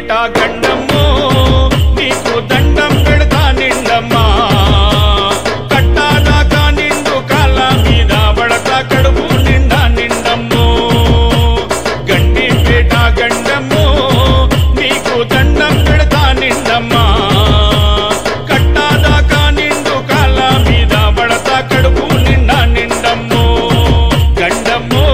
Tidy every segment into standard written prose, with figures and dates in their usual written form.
గండిపేట గండమ్మో నీకు దండం పెడతా నిండమ్మా కట్టాదాకా నిండు కాళ్ళ మీద పడతా కడుపు నిండా నిండమ్మో గండిపేట గండమ్మో నీకు దండం పెడతా నిండమ్మా కట్టాదాకా నిండు కాళ్ళ మీద పడతా కడుపు నిండా నిండమ్మో గండమ్మో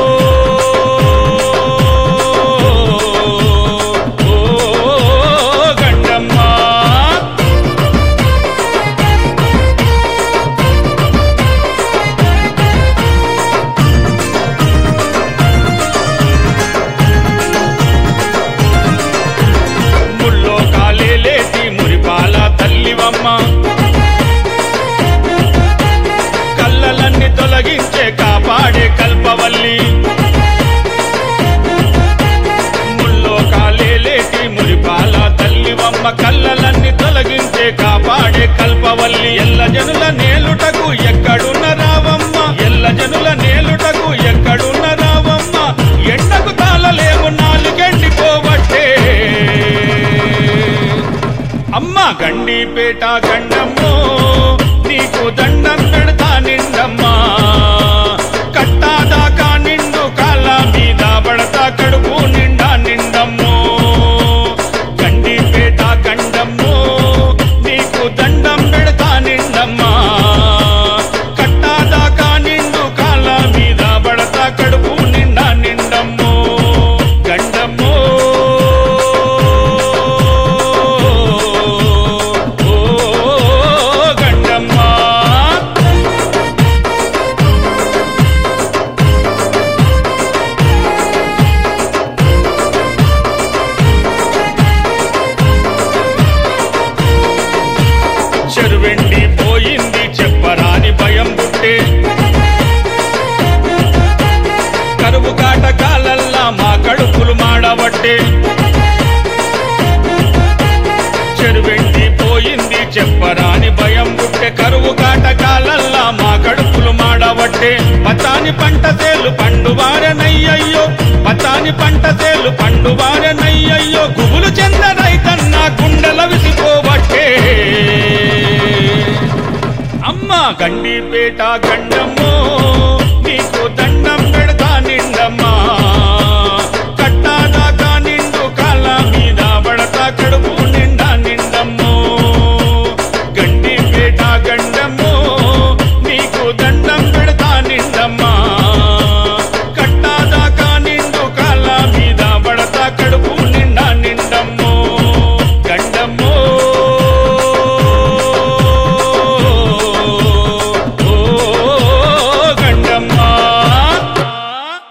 కళ్ళలన్నీ తొలగించే కాపాడే కల్పవల్లి ముల్లో కాలేలేటి మురిపాల తల్లివమ్మ కళ్ళలన్నీ తొలగించే కాపాడే కల్పవల్లి ఎల్ల జనుల నేలుటకు ఎక్కడున్న రావమ్మ ఎల్ల జనుల నేలుటకు ఎక్కడున్న రావమ్మ ఎండకు తాళలేవు నాలుగెండిపోవట్టే అమ్మ గండిపేట గండమ్మో నీకు దండం పెడతా నిండమ్మా కట్టాదాకా నిండు కాళ్ళ మీద పడతా కడుపు నిండా నిండమ్మో గండిపేట గండమ్మో నీకు దండం పెడతా నిండమ్మా కట్టాదాకా నిండు కాళ్ళ మీద పడతా కడుపు నిండా నిండమ్మో గండమ్మో చెరువెండి పోయింది చెప్పరాని భయం పుట్టే కరువు కాటకాలల్లా మా కడుపులు మాడబట్టే చెరువెండి పోయింది చెప్పరాని భయం పుట్టే కరువు కాటకాలల్లా మా కడుపులు మాడబట్టే పచ్చాని పంట తేలు పండువారనయ్యయ్యో పచ్చాని పంట తేలు పండువారనయ్యయ్యో గుబులు చెంద రైతన్న గుండెల విసిపోబట్టే అమ్మ గండిపేట గండమ్మో